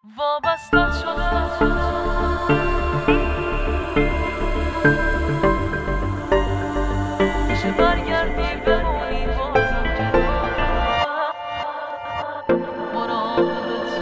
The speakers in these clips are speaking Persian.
وابستت شدم میشه برگردی بمونی بازم کنارم مراقبت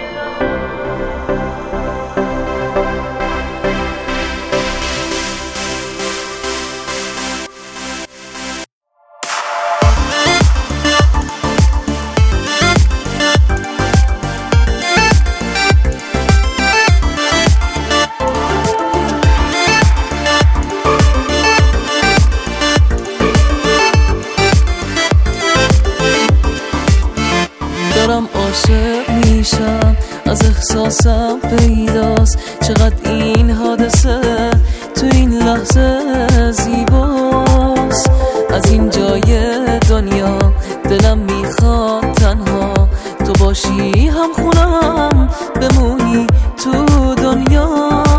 دارم عاشق میشم، از احساسم پیداست چقدر این حادثه تو این لحظه زیباست. از این جای دنیا دلم میخواد تنها تو باشی، هم خونم بمونی تو دنیا.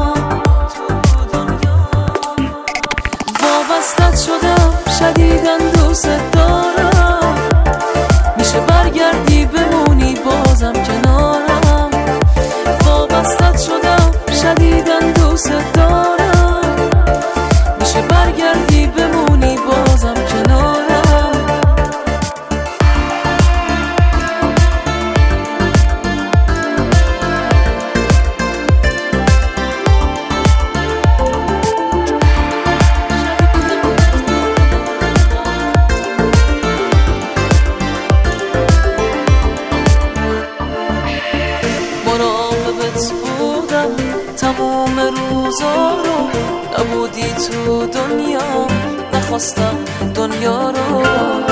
وابستت شدم شدیداً دوست دارم، میشه برگردی بمونی بازم کنارم. وابستت شدم شدیداً دوست دارم، میشه برگردی بمونی بازم کنارم. مراقبت بودم تموم روزا رو، نبودی تو دنیا نخواستم دنیا رو.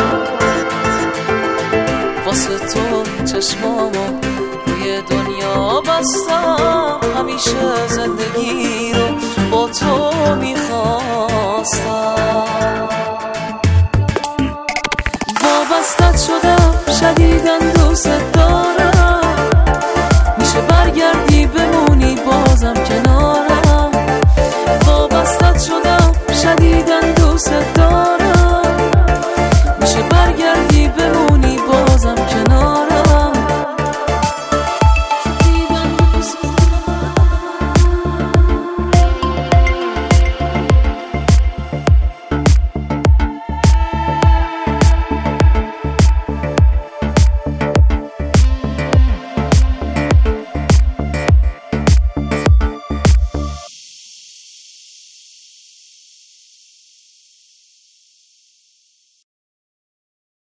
واسه تو چشمامو روی دنیا بستم، همیشه زندگی رو با تو میخواستم. وابستت شدم شدیداً دوست دارم،